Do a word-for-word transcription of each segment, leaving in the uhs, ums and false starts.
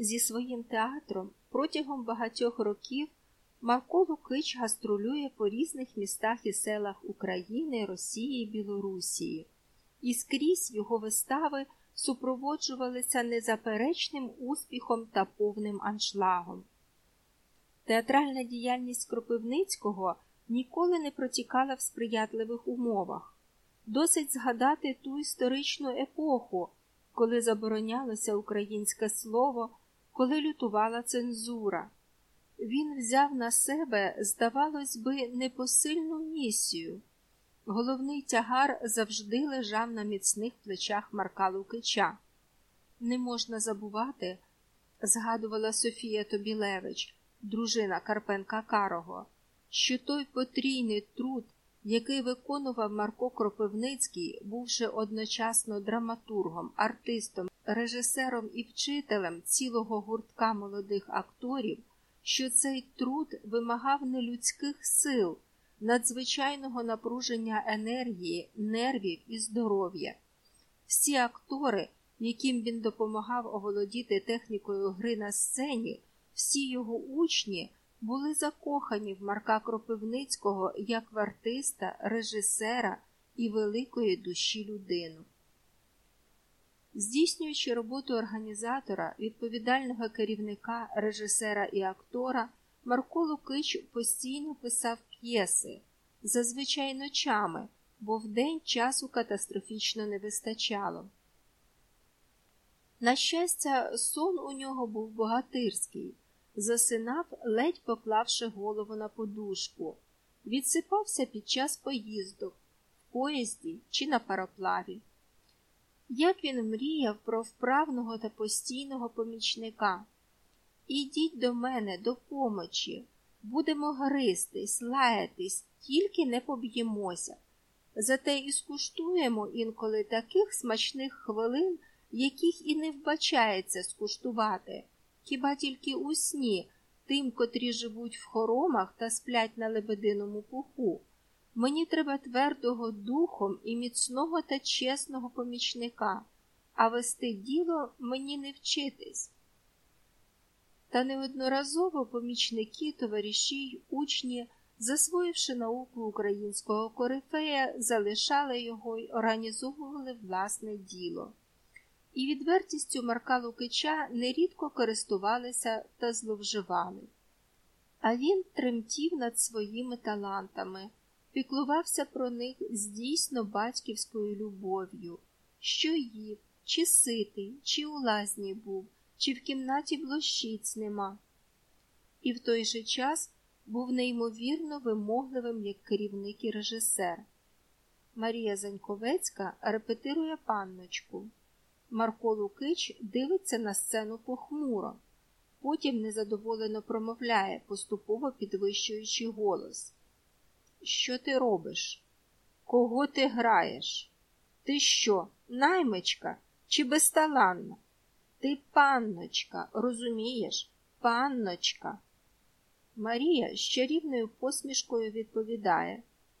Зі своїм театром протягом багатьох років Марко Лукич гастролює по різних містах і селах України, Росії, Білорусії. І скрізь його вистави супроводжувалися незаперечним успіхом та повним аншлагом. Театральна діяльність Кропивницького ніколи не протікала в сприятливих умовах. Досить згадати ту історичну епоху, коли заборонялося українське слово, коли лютувала цензура. Він взяв на себе, здавалось би, непосильну місію. Головний тягар завжди лежав на міцних плечах Марка Лукича. Не можна забувати, згадувала Софія Тобілевич, дружина Карпенка Карого, що той потрійний труд, який виконував Марко Кропивницький, бувши одночасно драматургом, артистом, режисером і вчителем цілого гуртка молодих акторів, що цей труд вимагав нелюдських сил, надзвичайного напруження енергії, нервів і здоров'я. Всі актори, яким він допомагав оволодіти технікою гри на сцені, всі його учні були закохані в Марка Кропивницького як в артиста, режисера і великої душі людину. Здійснюючи роботу організатора, відповідального керівника, режисера і актора, Марко Лукич постійно писав п'єси, зазвичай ночами, бо вдень часу катастрофічно не вистачало. На щастя, сон у нього був богатирський. Засинав, ледь поклавши голову на подушку. Відсипався під час поїздок, в поїзді чи на пароплаві. Як він мріяв про вправного та постійного помічника. «Ідіть до мене, до помочі, будемо гристись, лаятись, тільки не поб'ємося. Зате і скуштуємо інколи таких смачних хвилин, яких і не вбачається скуштувати, хіба тільки у сні, тим, котрі живуть в хоромах та сплять на лебединому пуху. Мені треба твердого духом і міцного та чесного помічника, а вести діло мені не вчитись». Та неодноразово помічники, товариші й учні, засвоївши науку українського корифея, залишали його й організовували власне діло. І відвертістю Марка Лукича нерідко користувалися та зловживали. А він тремтів над своїми талантами, піклувався про них з дійсно батьківською любов'ю, що їв, чи ситий, чи у лазні був, чи в кімнаті блощиць нема. І в той же час був неймовірно вимогливим як керівник і режисер. Марія Заньковецька репетирує панночку. Марко Лукич дивиться на сцену похмуро, потім незадоволено промовляє, поступово підвищуючи голос. «Що ти робиш? Кого ти граєш? Ти що, наймичка чи безталанна? Ти панночка, розумієш? Панночка!» Марія з чарівною посмішкою відповідає.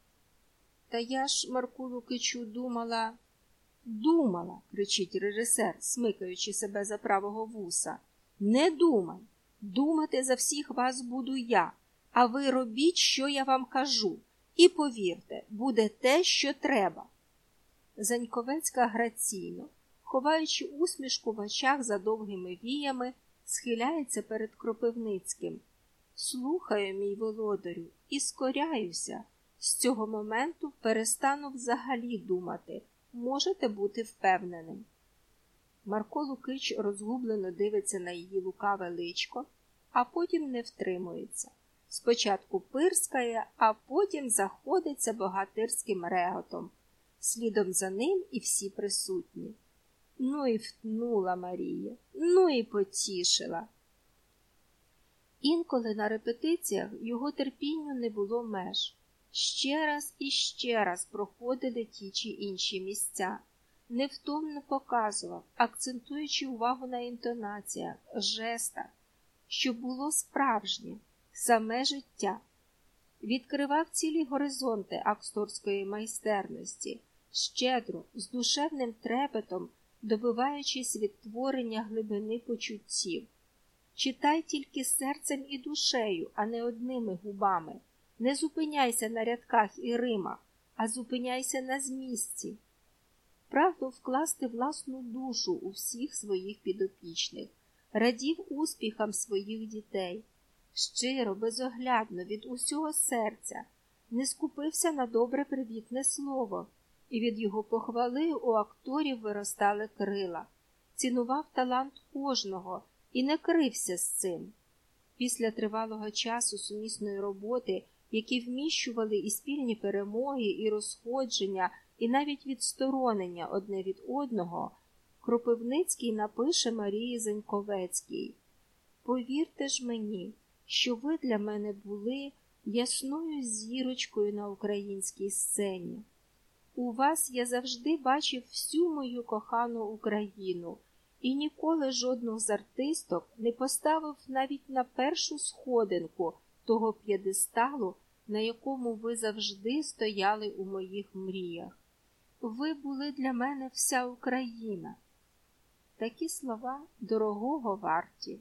«Та я ж, Марку Лукичу, думала...» «Думала!» – кричить режисер, смикаючи себе за правого вуса. «Не думай! Думати за всіх вас буду я, а ви робіть, що я вам кажу. І повірте, буде те, що треба». Заньковецька граційно, ховаючи усмішку в очах за довгими віями, схиляється перед Кропивницьким. «Слухаю, мій володарю, і скоряюся. З цього моменту перестану взагалі думати. Можете бути впевненим». Марко Лукич розгублено дивиться на її лукаве личко, а потім не втримується. Спочатку пирскає, а потім заходиться богатирським реготом. Слідом за ним і всі присутні. Ну і втнула Марія, ну і потішила. Інколи на репетиціях його терпінню не було меж. Ще раз і ще раз проходили ті чи інші місця. Невтомно показував, акцентуючи увагу на інтонаціях, жестах, що було справжнє, саме життя. Відкривав цілі горизонти акторської майстерності, щедро, з душевним трепетом, добиваючись відтворення глибини почуттів. Читай тільки серцем і душею, а не одними губами. Не зупиняйся на рядках і римах, а зупиняйся на змісті. Прагнув вкласти власну душу у всіх своїх підопічних, радів успіхам своїх дітей. Щиро, безоглядно, від усього серця, не скупився на добре привітне слово, і від його похвали у акторів виростали крила. Цінував талант кожного і не крився з цим. Після тривалого часу сумісної роботи, які вміщували і спільні перемоги, і розходження, і навіть відсторонення одне від одного, Кропивницький напише Марії Заньковецькій: «Повірте ж мені, що ви для мене були ясною зірочкою на українській сцені. У вас я завжди бачив всю мою кохану Україну, і ніколи жодного з артисток не поставив навіть на першу сходинку того п'єдесталу, на якому ви завжди стояли у моїх мріях. Ви були для мене вся Україна». Такі слова дорогого варті.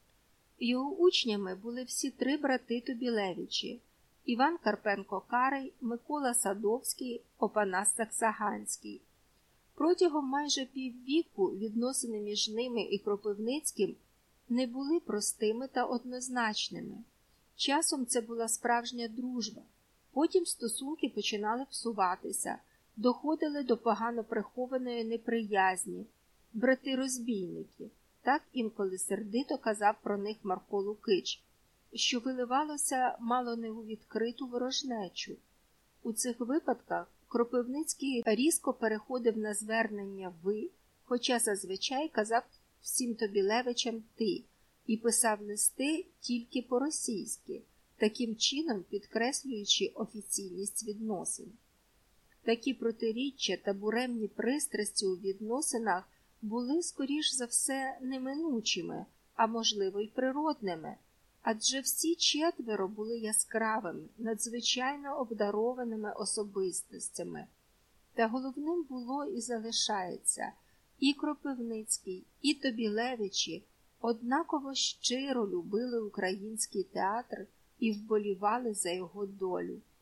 Його учнями були всі три брати Тобілевичі – Іван Карпенко-Карий, Микола Садовський, Опанас Саксаганський. Протягом майже піввіку відносини між ними і Кропивницьким не були простими та однозначними. Часом це була справжня дружба, потім стосунки починали псуватися, доходили до погано прихованої неприязні. Брати-розбійники, так інколи сердито казав про них Марко Лукич, що виливалося мало не у відкриту ворожнечу. У цих випадках Кропивницький різко переходив на звернення «ви», хоча зазвичай казав всім Тобілевичам «ти» і писав листи тільки по-російськи, таким чином підкреслюючи офіційність відносин. Такі протиріччя та буремні пристрасті у відносинах були, скоріш за все, неминучими, а можливо й природними, адже всі четверо були яскравими, надзвичайно обдарованими особистостями. Та головним було і залишається: і Кропивницький, і Тобілевичі однаково щиро любили український театр і вболівали за його долю.